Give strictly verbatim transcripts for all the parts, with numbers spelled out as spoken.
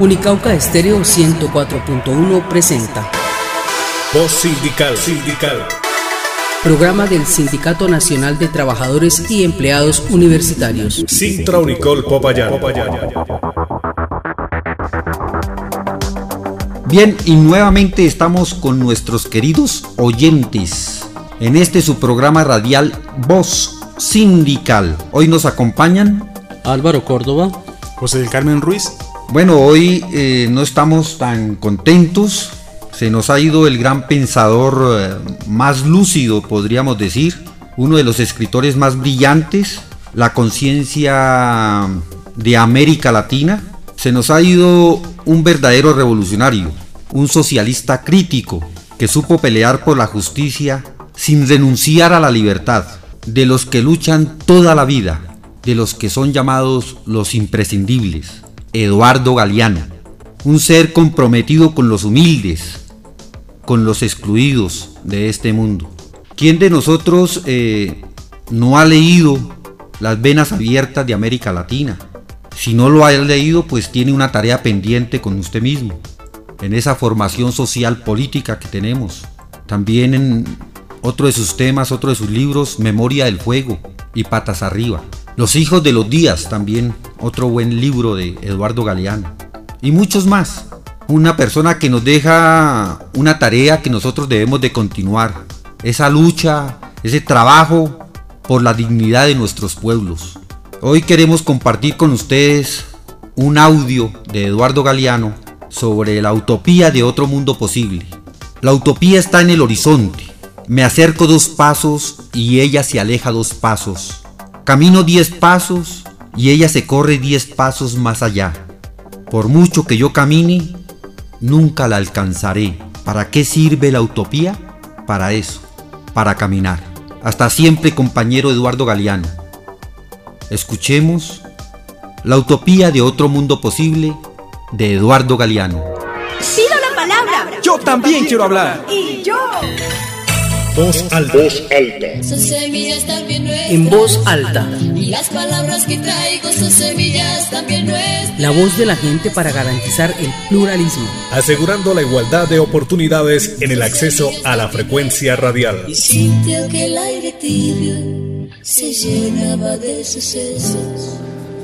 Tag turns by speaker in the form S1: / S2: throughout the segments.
S1: Unicauca Estéreo ciento cuatro punto uno presenta
S2: Voz Sindical, Sindical.
S1: Programa del Sindicato Nacional de Trabajadores y Empleados Universitarios.
S2: Sintra Unicol Popayán.
S3: Bien, y nuevamente estamos con nuestros queridos oyentes en este su programa radial Voz Sindical. Hoy nos acompañan
S1: Álvaro Córdoba,
S4: José del Carmen Ruiz.
S3: Bueno, hoy eh, no estamos tan contentos. Se nos ha ido el gran pensador eh, más lúcido, podríamos decir, uno de los escritores más brillantes, la conciencia de América Latina. Se nos ha ido un verdadero revolucionario, un socialista crítico que supo pelear por la justicia sin renunciar a la libertad, de los que luchan toda la vida, de los que son llamados los imprescindibles, Eduardo Galeano, un ser comprometido con los humildes, con los excluidos de este mundo. ¿Quién de nosotros eh, no ha leído Las Venas Abiertas de América Latina? Si no lo ha leído, pues tiene una tarea pendiente con usted mismo, en esa formación social política que tenemos. También en otro de sus temas, otro de sus libros, Memoria del Fuego y Patas Arriba. Los Hijos de los Días, también otro buen libro de Eduardo Galeano. Y muchos más. Una persona que nos deja una tarea que nosotros debemos de continuar. Esa lucha, ese trabajo por la dignidad de nuestros pueblos. Hoy queremos compartir con ustedes un audio de Eduardo Galeano sobre la utopía de otro mundo posible. La utopía está en el horizonte. Me acerco dos pasos y ella se aleja dos pasos. Camino diez pasos y ella se corre diez pasos más allá. Por mucho que yo camine, nunca la alcanzaré. ¿Para qué sirve la utopía? Para eso, para caminar. Hasta siempre, compañero Eduardo Galeano. Escuchemos La utopía de otro mundo posible de Eduardo Galeano.
S5: Pido la palabra.
S4: Yo también quiero hablar.
S5: Y yo.
S2: Voz alta. Voz alta.
S6: Son semillas también nuestras.
S1: En voz alta.
S6: Y las palabras que traigo son semillas también nuestras.
S1: La voz de la gente para garantizar el pluralismo.
S2: Asegurando la igualdad de oportunidades en el acceso a la frecuencia radial.
S6: Y sintió que el aire tibio se llenaba de sucesos.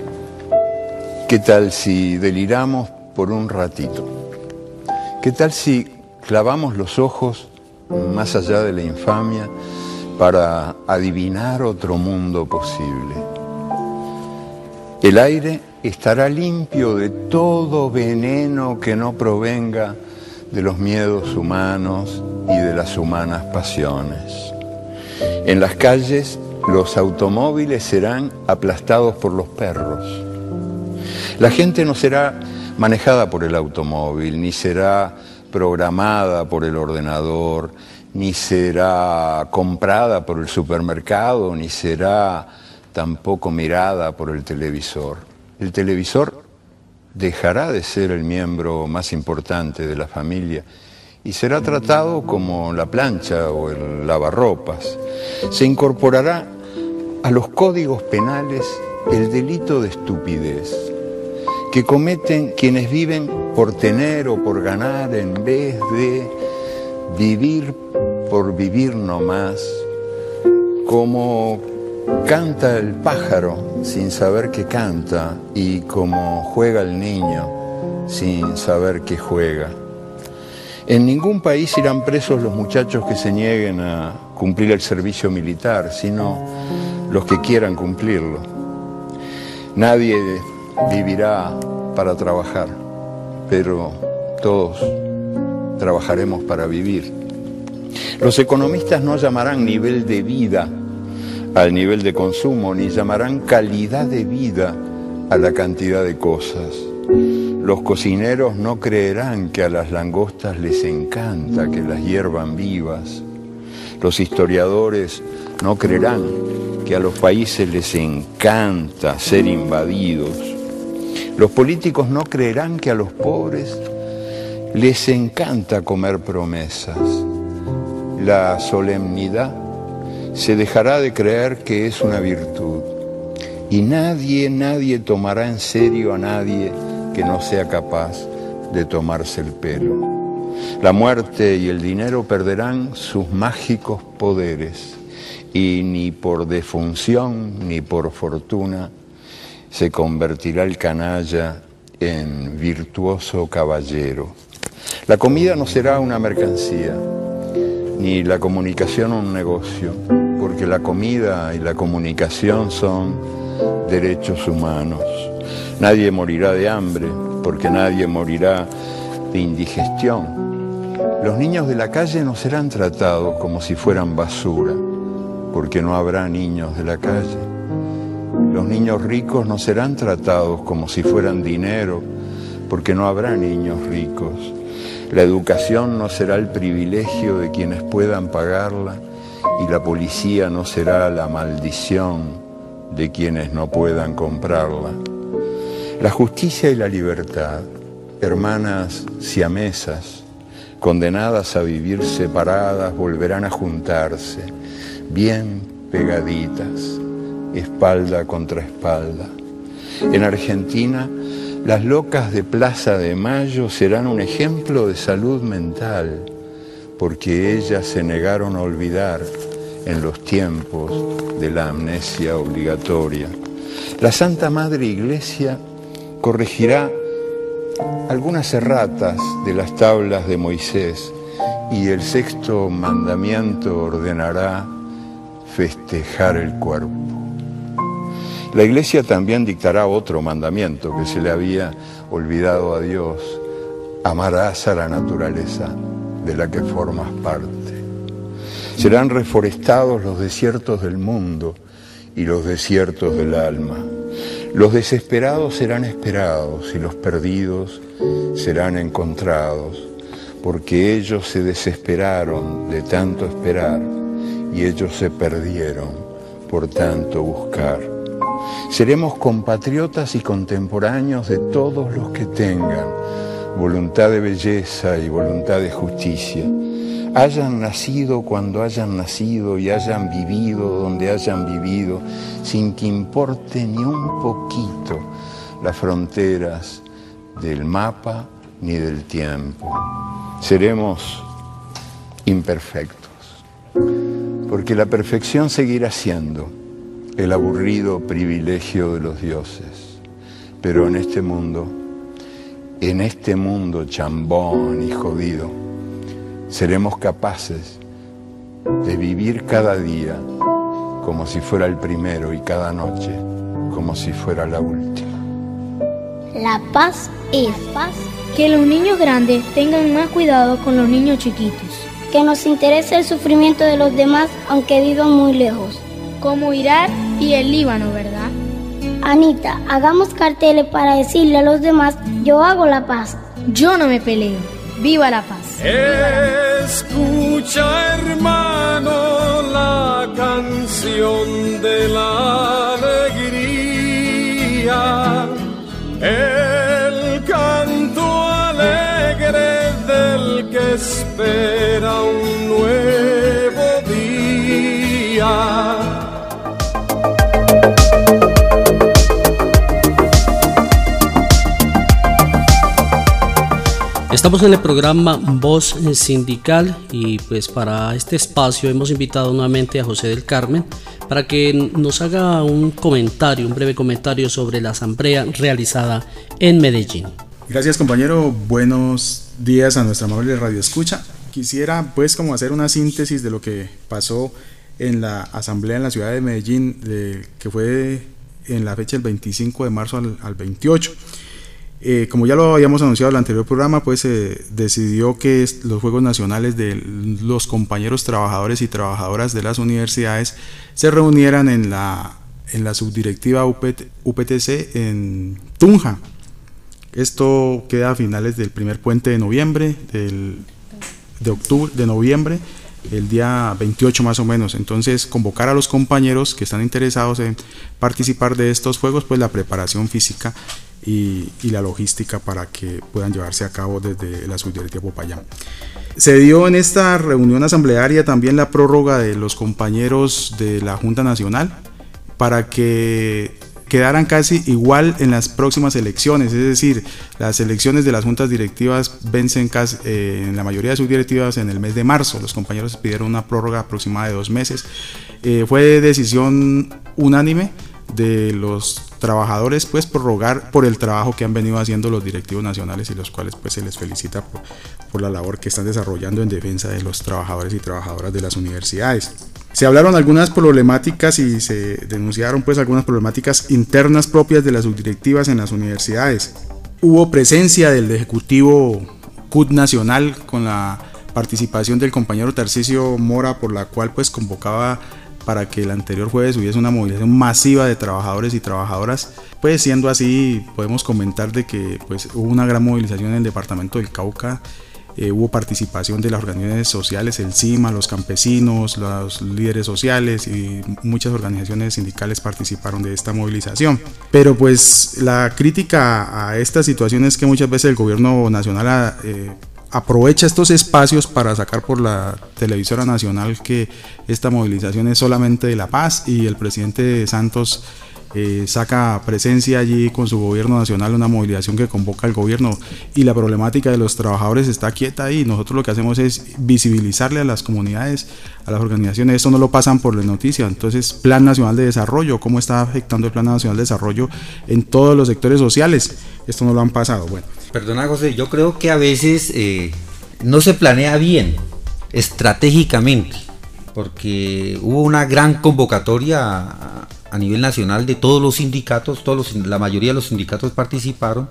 S7: ¿Qué tal si deliramos por un ratito? ¿Qué tal si clavamos los ojos más allá de la infamia para adivinar otro mundo posible? El aire estará limpio de todo veneno que no provenga de los miedos humanos y de las humanas pasiones. En las calles, los automóviles serán aplastados por los perros. La gente no será manejada por el automóvil, ni será programada por el ordenador, ni será comprada por el supermercado, ni será tampoco mirada por el televisor. El televisor dejará de ser el miembro más importante de la familia y será tratado como la plancha o el lavarropas. Se incorporará a los códigos penales el delito de estupidez que cometen quienes viven por tener o por ganar en vez de vivir por vivir nomás, como canta el pájaro sin saber que canta y como juega el niño sin saber que juega. En ningún país irán presos los muchachos que se nieguen a cumplir el servicio militar, sino los que quieran cumplirlo. Nadie vivirá para trabajar, pero todos trabajaremos para vivir. Los economistas no llamarán nivel de vida al nivel de consumo, ni llamarán calidad de vida a la cantidad de cosas. Los cocineros no creerán que a las langostas les encanta que las hiervan vivas. Los historiadores no creerán que a los países les encanta ser invadidos. Los políticos no creerán que a los pobres les encanta comer promesas. La solemnidad se dejará de creer que es una virtud. Y nadie, nadie tomará en serio a nadie que no sea capaz de tomarse el pelo. La muerte y el dinero perderán sus mágicos poderes y ni por defunción ni por fortuna se convertirá el canalla en virtuoso caballero. La comida no será una mercancía, ni la comunicación un negocio, porque la comida y la comunicación son derechos humanos. Nadie morirá de hambre, porque nadie morirá de indigestión. Los niños de la calle no serán tratados como si fueran basura, porque no habrá niños de la calle. Los niños ricos no serán tratados como si fueran dinero, porque no habrá niños ricos. La educación no será el privilegio de quienes puedan pagarla y la policía no será la maldición de quienes no puedan comprarla. La justicia y la libertad, hermanas siamesas, condenadas a vivir separadas, volverán a juntarse, bien pegaditas, espalda contra espalda. En Argentina, las locas de Plaza de Mayo serán un ejemplo de salud mental, porque ellas se negaron a olvidar en los tiempos de la amnesia obligatoria. La Santa Madre Iglesia corregirá algunas erratas de las tablas de Moisés y el sexto mandamiento ordenará festejar el cuerpo. La Iglesia también dictará otro mandamiento que se le había olvidado a Dios: amarás a la naturaleza de la que formas parte. Serán reforestados los desiertos del mundo y los desiertos del alma. Los desesperados serán esperados y los perdidos serán encontrados, porque ellos se desesperaron de tanto esperar y ellos se perdieron por tanto buscar. Seremos compatriotas y contemporáneos de todos los que tengan voluntad de belleza y voluntad de justicia. Hayan nacido cuando hayan nacido y hayan vivido donde hayan vivido, sin que importe ni un poquito las fronteras del mapa ni del tiempo. Seremos imperfectos, porque la perfección seguirá siendo el aburrido privilegio de los dioses. Pero en este mundo, en este mundo chambón y jodido, seremos capaces de vivir cada día como si fuera el primero y cada noche como si fuera la última.
S8: La paz es paz. Que los niños grandes tengan más cuidado con los niños chiquitos.
S9: Que nos interese el sufrimiento de los demás aunque vivan muy lejos.
S8: Como Irak y el Líbano, ¿verdad?
S9: Anita, hagamos carteles para decirle a los demás: yo hago la paz.
S8: Yo no me peleo. ¡Viva la paz!
S10: Escucha, hermano, la canción de la alegría, el canto alegre del que espera un nuevo día.
S1: Estamos en el programa Voz Sindical y pues para este espacio hemos invitado nuevamente a José del Carmen para que nos haga un comentario, un breve comentario sobre la asamblea realizada en Medellín.
S4: Gracias, compañero, buenos días a nuestra amable radio escucha. Quisiera pues como hacer una síntesis de lo que pasó en la asamblea en la ciudad de Medellín, de, que fue en la fecha del veinticinco de marzo al, al veintiocho. Eh, como ya lo habíamos anunciado en el anterior programa, pues se eh, decidió que los Juegos Nacionales de los compañeros trabajadores y trabajadoras de las universidades se reunieran en la, en la subdirectiva U P T C en Tunja. Esto queda a finales del primer puente de noviembre, del, de octubre, de noviembre, el día veintiocho más o menos. Entonces, convocar a los compañeros que están interesados en participar de estos Juegos, pues la preparación física Y, y la logística para que puedan llevarse a cabo desde la subdirectiva Popayán. Se dio en esta reunión asamblearia también la prórroga de los compañeros de la Junta Nacional para que quedaran casi igual en las próximas elecciones, es decir, las elecciones de las juntas directivas vencen casi, eh, en la mayoría de sus directivas en el mes de marzo. Los compañeros pidieron una prórroga aproximada de dos meses. Eh, fue decisión unánime de los trabajadores, pues, prorrogar por el trabajo que han venido haciendo los directivos nacionales y los cuales pues se les felicita por, por la labor que están desarrollando en defensa de los trabajadores y trabajadoras de las universidades. Se hablaron algunas problemáticas y se denunciaron pues algunas problemáticas internas propias de las subdirectivas en las universidades. Hubo presencia del Ejecutivo C U T Nacional con la participación del compañero Tarcisio Mora, por la cual pues convocaba para que el anterior jueves hubiese una movilización masiva de trabajadores y trabajadoras. Pues siendo así, podemos comentar de que pues hubo una gran movilización en el departamento del Cauca. Eh, hubo participación de las organizaciones sociales, el CIMA, los campesinos, los líderes sociales y muchas organizaciones sindicales participaron de esta movilización. Pero pues la crítica a esta situación es que muchas veces el gobierno nacional eh, aprovecha estos espacios para sacar por la televisora nacional que esta movilización es solamente de La Paz, y el presidente Santos Eh, saca presencia allí con su gobierno nacional, una movilización que convoca al gobierno, y la problemática de los trabajadores está quieta ahí. Nosotros lo que hacemos es visibilizarle a las comunidades, a las organizaciones. Esto no lo pasan por la noticia. Entonces, Plan Nacional de Desarrollo, ¿cómo está afectando el Plan Nacional de Desarrollo en todos los sectores sociales? Esto no lo han pasado. Bueno,
S3: perdona, José, yo creo que a veces eh, no se planea bien estratégicamente, porque hubo una gran convocatoria a, a nivel nacional de todos los sindicatos, todos los, la mayoría de los sindicatos participaron,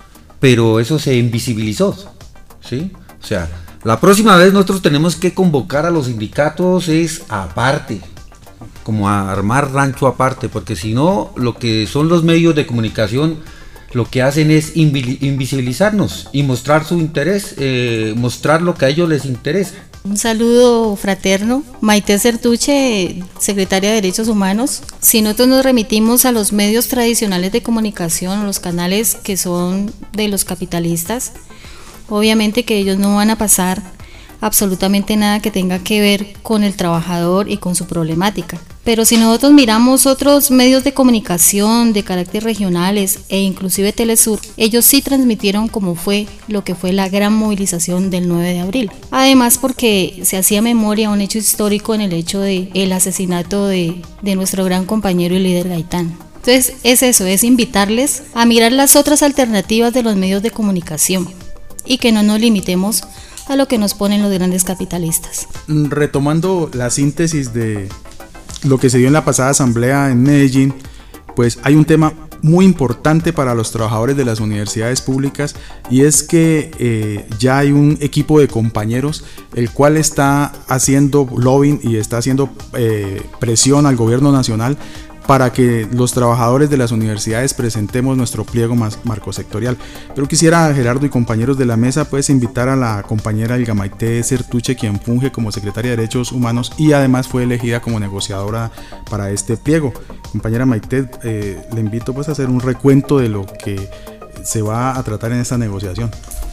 S3: pero eso se invisibilizó, ¿sí? O sea, la próxima vez nosotros tenemos que convocar a los sindicatos es aparte, como a armar rancho aparte, porque si no, lo que son los medios de comunicación lo que hacen es invisibilizarnos y mostrar su interés, eh, mostrar lo que a ellos les interesa.
S11: Un saludo fraterno, Maite Sertuche, secretaria de Derechos Humanos. Si nosotros nos remitimos a los medios tradicionales de comunicación, los canales que son de los capitalistas, obviamente que ellos no van a pasar absolutamente nada que tenga que ver con el trabajador y con su problemática. Pero si nosotros miramos otros medios de comunicación de carácter regionales e inclusive Telesur, ellos sí transmitieron cómo fue lo que fue la gran movilización del nueve de abril. Además, porque se hacía memoria a un hecho histórico en el hecho de el asesinato de, de nuestro gran compañero y líder Gaitán. Entonces es eso, es invitarles a mirar las otras alternativas de los medios de comunicación y que no nos limitemos a lo que nos ponen los grandes capitalistas.
S4: Retomando la síntesis de lo que se dio en la pasada asamblea en Medellín, pues hay un tema muy importante para los trabajadores de las universidades públicas, y es que eh, ya hay un equipo de compañeros el cual está haciendo lobbying y está haciendo eh, presión al gobierno nacional para que los trabajadores de las universidades presentemos nuestro pliego marcosectorial. Pero quisiera, Gerardo y compañeros de la mesa, pues invitar a la compañera Elga Maite Sertuche, quien funge como secretaria de Derechos Humanos y además fue elegida como negociadora para este pliego. Compañera Maite, eh, le invito pues a hacer un recuento de lo que se va a tratar en esta negociación.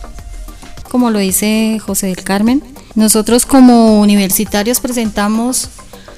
S11: Como lo dice José del Carmen, nosotros como universitarios presentamos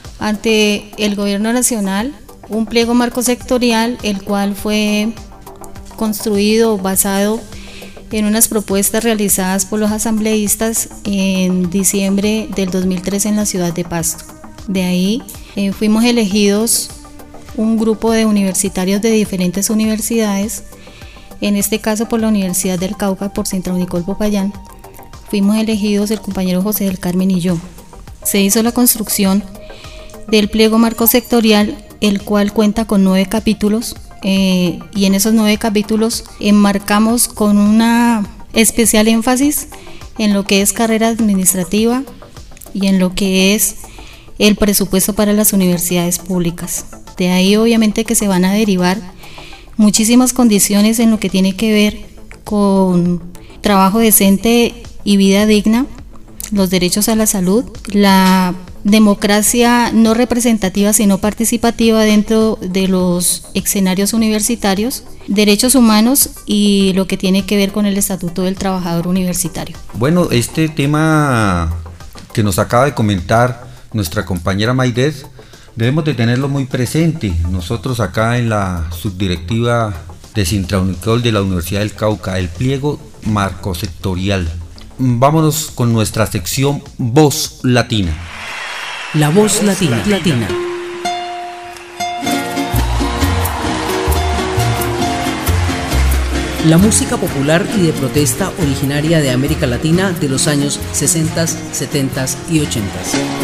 S11: ante el gobierno nacional un pliego marco sectorial, el cual fue construido basado en unas propuestas realizadas por los asambleístas en diciembre del dos mil trece en la ciudad de Pasto. De ahí eh, fuimos elegidos un grupo de universitarios de diferentes universidades, en este caso por la Universidad del Cauca, por Centro Nicol Popayán. Fuimos elegidos el compañero José del Carmen y yo. Se hizo la construcción del pliego marco sectorial, el cual cuenta con nueve capítulos, eh, y en esos nueve capítulos enmarcamos con una especial énfasis en lo que es carrera administrativa y en lo que es el presupuesto para las universidades públicas. De ahí obviamente que se van a derivar muchísimas condiciones en lo que tiene que ver con trabajo decente y vida digna, los derechos a la salud, la democracia no representativa sino participativa dentro de los escenarios universitarios, derechos humanos y lo que tiene que ver con el estatuto del trabajador universitario.
S3: Bueno, este tema que nos acaba de comentar nuestra compañera Maidet, debemos de tenerlo muy presente. Nosotros acá en la subdirectiva de Sintraunicol de la Universidad del Cauca, el pliego marcosectorial. Vámonos con nuestra sección Voz Latina.
S12: La voz latina. latina. La música popular y de protesta originaria de América Latina de los años sesenta, setenta y ochenta.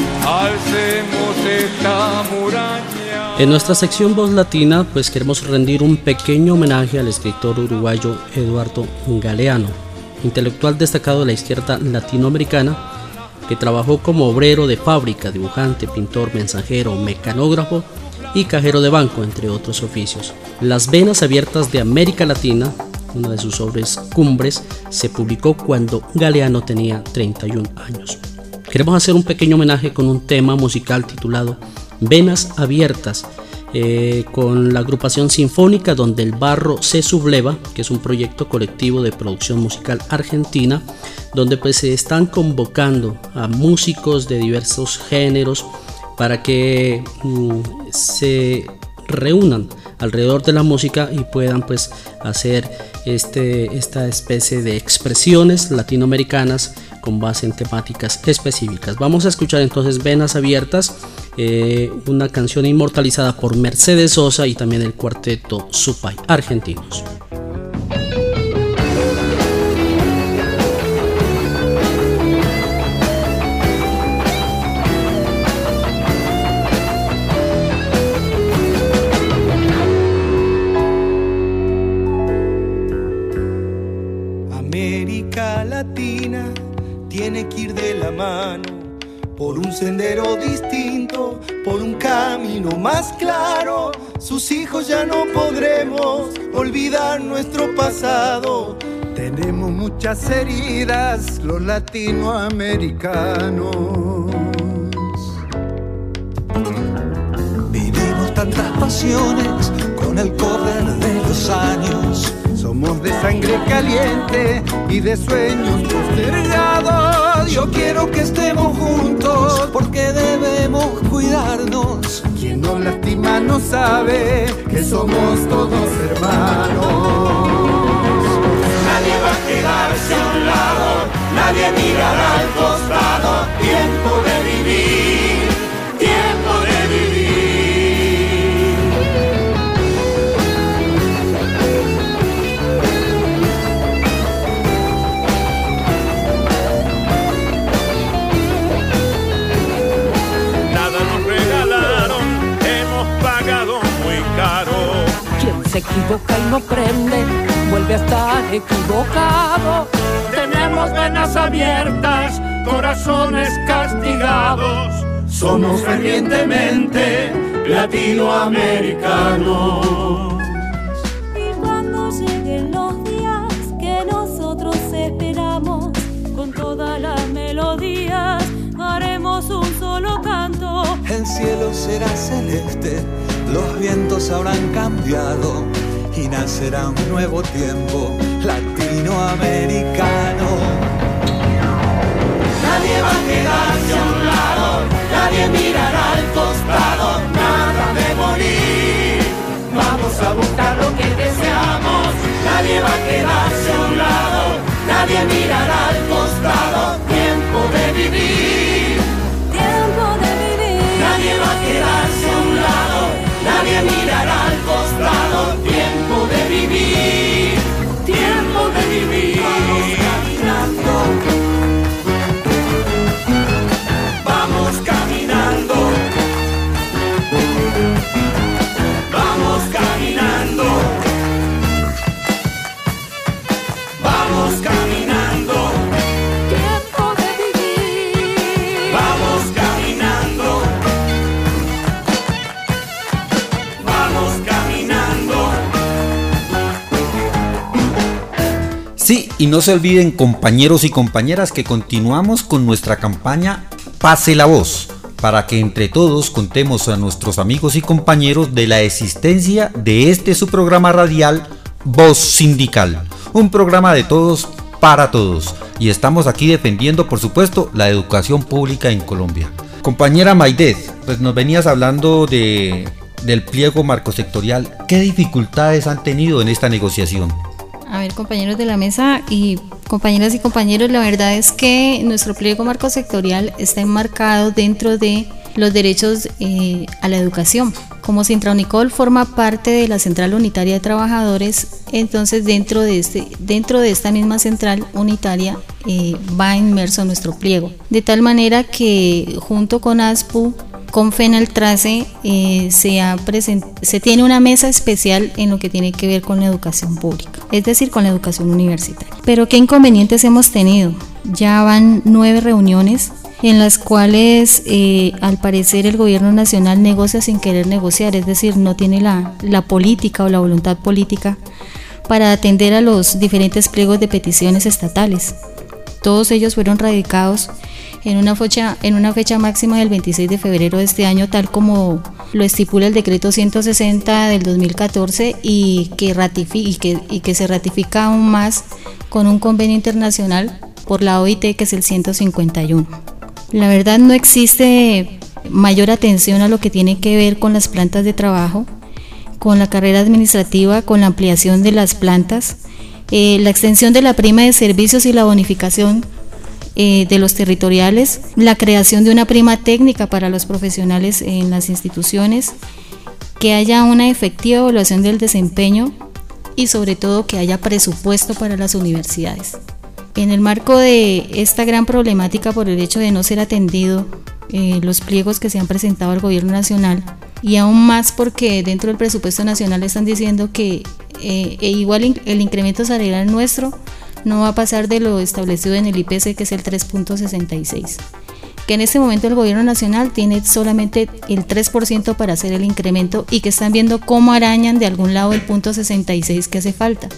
S1: En nuestra sección Voz Latina, pues queremos rendir un pequeño homenaje al escritor uruguayo Eduardo Galeano, intelectual destacado de la izquierda latinoamericana, que trabajó como obrero de fábrica, dibujante, pintor, mensajero, mecanógrafo y cajero de banco, entre otros oficios. Las venas abiertas de América Latina, una de sus obras cumbres, se publicó cuando Galeano tenía treinta y un años. Queremos hacer un pequeño homenaje con un tema musical titulado Venas Abiertas, eh, con la agrupación sinfónica Donde el Barro se Subleva, que es un proyecto colectivo de producción musical argentina, donde pues se están convocando a músicos de diversos géneros para que mm, se reúnan alrededor de la música y puedan pues hacer este, esta especie de expresiones latinoamericanas con base en temáticas específicas. Vamos a escuchar entonces Venas Abiertas, eh, una canción inmortalizada por Mercedes Sosa y también el cuarteto Supay, argentinos.
S13: Latina tiene que ir de la mano por un sendero distinto, por un camino más claro. Sus hijos ya no podremos olvidar nuestro pasado. Tenemos muchas heridas los latinoamericanos. Vivimos tantas pasiones con el correr de los años. Somos de sangre caliente y de sueños postergados. Yo quiero que estemos juntos porque debemos cuidarnos. Quien nos lastima no sabe que somos todos hermanos. Nadie va a quedarse a un lado, nadie mirará al costado. Tiempo de vivir, tiempo de vivir.
S14: Se equivoca y no prende, vuelve a estar equivocado. Tenemos venas abiertas, corazones castigados.
S13: Somos fervientemente latinoamericanos.
S15: Y cuando lleguen los días que nosotros esperamos, con todas las melodías haremos un solo canto.
S13: El cielo será celeste, los vientos habrán cambiado y nacerá un nuevo tiempo latinoamericano. Nadie va a quedarse a un lado, nadie mirará al costado, nada de morir. Vamos a buscar lo que deseamos. Nadie va a quedarse a un lado, nadie mirará al costado. Tiempo de vivir,
S15: tiempo de vivir.
S13: Nadie va a quedarse a un lado, nadie mirará al costado. Tiempo de vivir, tiempo de vivir. Vamos caminando, vamos caminando, vamos caminando, vamos caminando.
S15: Tiempo de vivir.
S13: Vamos caminando, vamos caminando.
S3: Sí, y no se olviden, compañeros y compañeras, que continuamos con nuestra campaña Pase la Voz, para que entre todos contemos a nuestros amigos y compañeros de la existencia de este su programa radial Voz Sindical, un programa de todos para todos, y estamos aquí defendiendo, por supuesto, la educación pública en Colombia. Compañera Maidet, pues nos venías hablando de, del pliego marcosectorial. ¿Qué dificultades han tenido en esta negociación?
S11: A ver, compañeros de la mesa y compañeras y compañeros, la verdad es que nuestro pliego marcosectorial está enmarcado dentro de los derechos eh, a la educación. Como Sintraunicol forma parte de la Central Unitaria de Trabajadores, entonces dentro de, este, dentro de esta misma Central Unitaria eh, va inmerso nuestro pliego. De tal manera que junto con ASPU, con FENALTRACE, eh, se, ha present, se tiene una mesa especial en lo que tiene que ver con la educación pública, es decir, con la educación universitaria. Pero ¿qué inconvenientes hemos tenido? Ya van nueve reuniones en las cuales eh, al parecer el gobierno nacional negocia sin querer negociar, es decir, no tiene la, la política o la voluntad política para atender a los diferentes pliegos de peticiones estatales. Todos ellos fueron radicados en una fecha, en una fecha máxima del veintiséis de febrero de este año, tal como lo estipula el decreto ciento sesenta del dos mil catorce y que, ratifica, y que, y que se ratifica aún más con un convenio internacional por la O I T, que es el ciento cincuenta y uno. La verdad, no existe mayor atención a lo que tiene que ver con las plantas de trabajo, con la carrera administrativa, con la ampliación de las plantas, eh, la extensión de la prima de servicios y la bonificación eh, de los territoriales, la creación de una prima técnica para los profesionales en las instituciones, que haya una efectiva evaluación del desempeño y sobre todo que haya presupuesto para las universidades. En el marco de esta gran problemática por el hecho de no ser atendido eh, los pliegos que se han presentado al gobierno nacional, y aún más porque dentro del presupuesto nacional están diciendo que eh, e igual el incremento salarial nuestro no va a pasar de lo establecido en el I P C, que es el tres punto sesenta y seis, que en este momento el gobierno nacional tiene solamente el tres por ciento para hacer el incremento y que están viendo cómo arañan de algún lado el punto sesenta y seis que hace falta.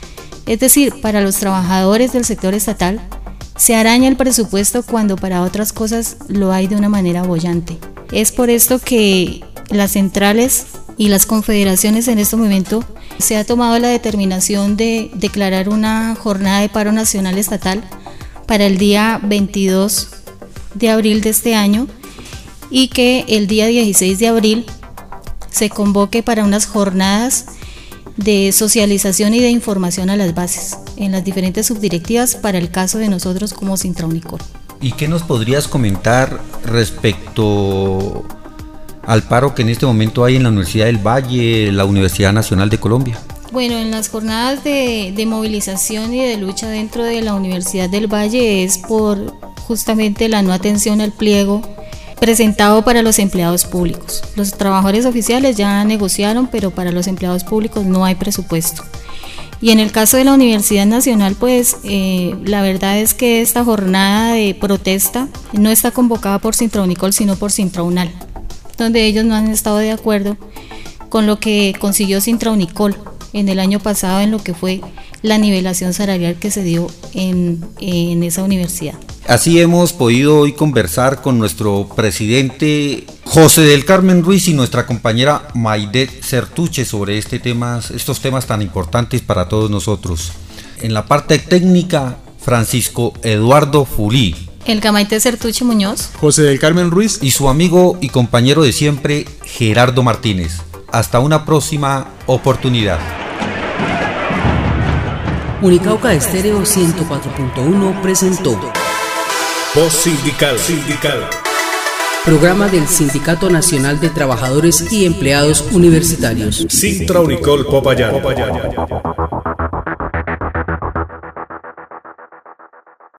S11: Es decir, para los trabajadores del sector estatal se araña el presupuesto cuando para otras cosas lo hay de una manera boyante. Es por esto que las centrales y las confederaciones en este momento se ha tomado la determinación de declarar una jornada de paro nacional estatal para el día veintidós de abril de este año y que el día dieciséis de abril se convoque para unas jornadas de socialización y de información a las bases en las diferentes subdirectivas para el caso de nosotros como Sintraunicol.
S3: ¿Y qué nos podrías comentar respecto al paro que en este momento hay en la Universidad del Valle, la Universidad Nacional de Colombia?
S11: Bueno, en las jornadas de, de movilización y de lucha dentro de la Universidad del Valle es por justamente la no atención al pliego presentado para los empleados públicos. Los trabajadores oficiales ya negociaron, pero para los empleados públicos no hay presupuesto. Y en el caso de la Universidad Nacional, pues eh, la verdad es que esta jornada de protesta no está convocada por Sintraunicol, sino por Sintraunal, donde ellos no han estado de acuerdo con lo que consiguió Sintraunicol en el año pasado en lo que fue la nivelación salarial que se dio en, en esa universidad.
S3: Así hemos podido hoy conversar con nuestro presidente José del Carmen Ruiz y nuestra compañera Maidet Sertuche sobre este temas, estos temas tan importantes para todos nosotros. En la parte técnica, Francisco Eduardo Fulí,
S11: el Camaite Sertuche Muñoz,
S4: José del Carmen Ruiz
S3: y su amigo y compañero de siempre, Gerardo Martínez. Hasta una próxima oportunidad.
S12: Unicauca Estéreo ciento cuatro punto uno presentó
S2: Voz Sindical. Sindical.
S12: Programa del Sindicato Nacional de Trabajadores y Empleados Universitarios.
S2: Sintraunicol Popayán.